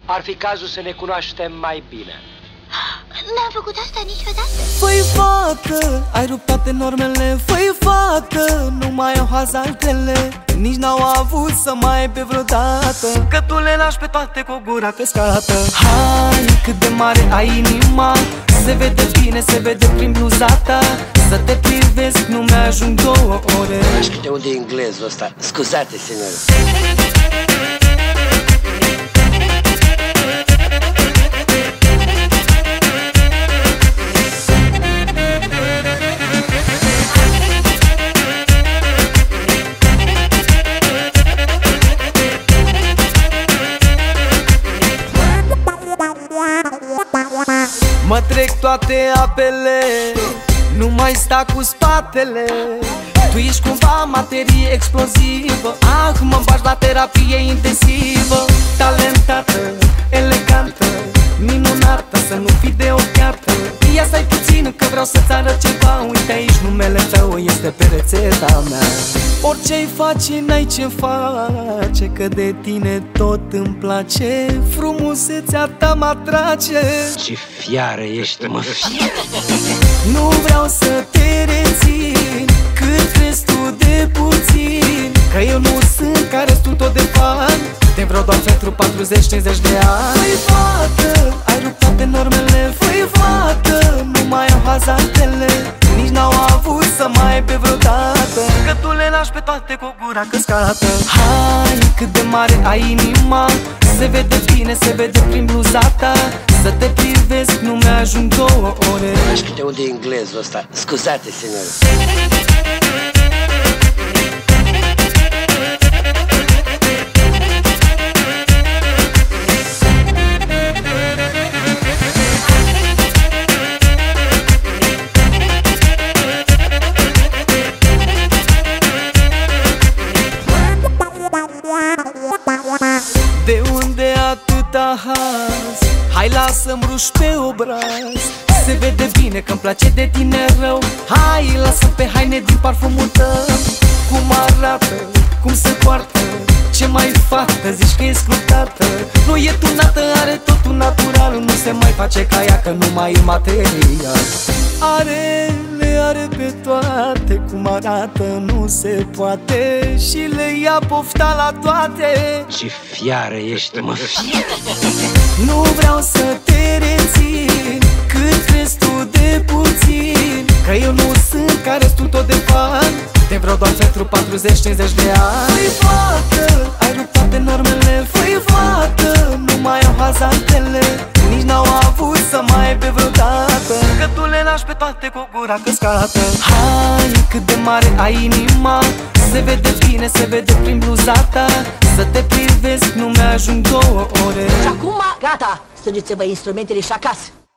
Ar fi cazul să ne cunoaștem mai bine. N-am făcut asta niciodată. Făi fată, ai rupt toate normele. Făi fată, nu mai au hazardele. Nici n-au avut să mai aibă vreodată, că tu le lași pe toate cu gura căscată. Hai, cât de mare ai inima, se vede bine, se vede prin bluza ta. Să te privesc, nu mi-ajung 2 ore. Nu știu de unde e englezul ăsta. Scuzate, signore. Mă trec toate apele, nu mai sta cu spatele. Tu ești cumva materie explozivă. Mă bagi la terapie intensivă. Talentată, elegantă, minunată, să nu fii de ochiată. Ia stai puțin că vreau să-ți arăt ceva. Uite aici, numele tău este pe rețeta mea. Orice-i face, n-ai ce face, că de tine tot îmi place. Frumusețea ta mă atrage. Ce fiară ești, mă. Nu vreau să te rețin, cât crezi tu de puțin, că eu nu sunt ca restul tot de fan. Te vreau doar pentru 40-50 de ani. Făi fată, ai rupt toate normele. Făi fată, nu mai au hazardele. Nici n-au avut să mai aibă vreodată, că tu le lași pe toate cu gura căscată. Hai, cât de mare ai inima, se vede bine, se vede prin bluza ta. Să te privesc, nu mi-ajung 2 ore. Nu știu de unde e englezul ăsta. Scuzate, signore. De unde atâta haz? Hai lasă-mi ruși pe obraz. Se vede bine că-mi place de tine rău. Hai, lasă pe haine din parfumul tău. Cum arată, cum se poartă, ce mai fată, zici că e scrutată. Nu e tunată, are totul natural. Nu se mai face ca ea, că nu mai e material. Le are pe toate, cum arată nu se poate. Și le ia pofta la toate. Ce fiară ești, mă. Nu vreau să te rețin, cât crezi tu de puțin, că eu nu sunt ca restul tot de fan. Te vreau doar pentru 40-50 de ani. Făi fată, ai rupt toate normele. Făi fată, nu mai au hazardele. Nici n-au avut să mai aibă vreodată, că tu le lași pe toate cu gura căscată. Hai, cât de mare ai inima, se vede bine, se vede prin bluza ta. Să te privesc, nu mi-ajung 2 ore. Și acum, gata, strângeți-vă instrumentele și acasă.